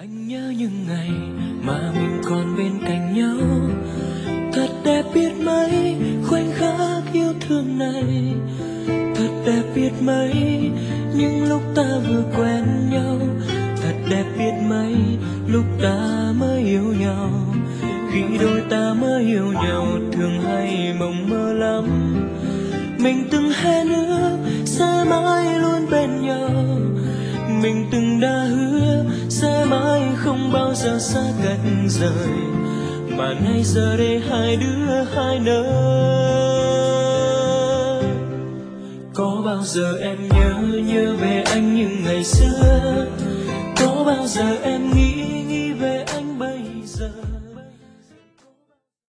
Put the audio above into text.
Anh nhớ những ngày mà mình còn bên cạnh nhau, thật đẹp biết mấy khoảnh khắc yêu thương này, thật đẹp biết mấy những lúc ta vừa quen nhau, thật đẹp biết mấy lúc ta mới yêu nhau. Khi đôi ta mới yêu nhau thường hay mộng mơ lắm, mình từng hẹn ước sẽ mãi luôn bên nhau, mình từng đã hứa sẽ mãi không bao giờ xa cách rời, mà nay giờ đây hai đứa hai nơi. Có bao giờ em nhớ về anh những ngày xưa, có bao giờ em nghĩ về anh bây giờ.